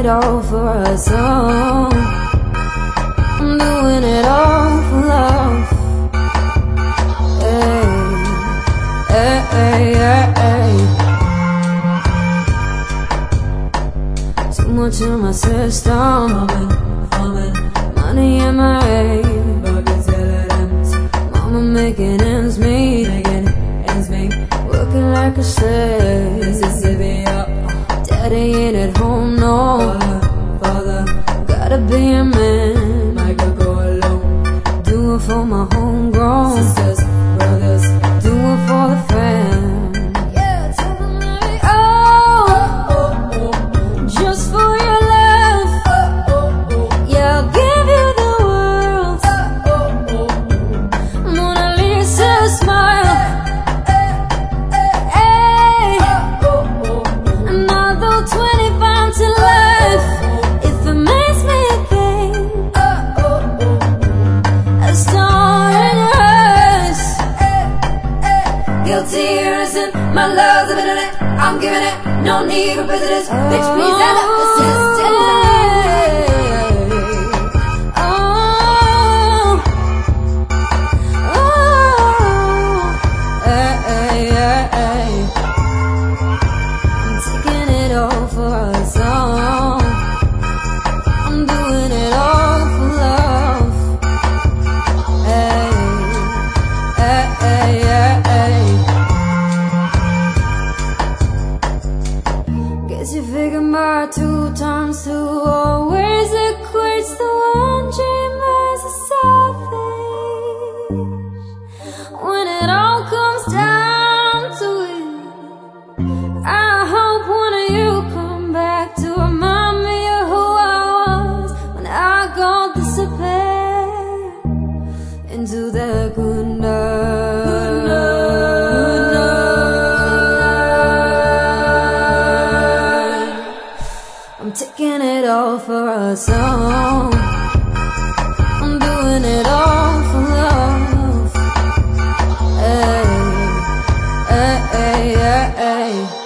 it all for a song. I'm doing it all for love. Hey, hey, hey, hey, hey. Too much in my system, money in my head, mama making ends meet, working like a slave. Daddy ain't at home, no. Father, gotta be a man. I could go alone. Do it for my homegrown sisters, brothers. Do it for the fam. Yeah, tell them like, oh, just for your love. Yeah, I'll give you the world. Mona Lisa smile. Another 25 to life. If it makes me think, a star in your eyes. Guilty or innocent, my love's a bit in it. I'm giving it, no need for prejudice. Bitch, please end up the system. I'm taking it all for a song. I'm doing it all for love. Hey, hey, hey, hey, hey. Guess you figure my 2 times 2 always equates to 1 dream as a selfish. When it all comes down to it, I hope one of you come back to remind me of who I was when I got disappear into that good night. Good night. I'm taking it all for a song. I'm doing it all for love. Hey, hey, hey, hey, hey.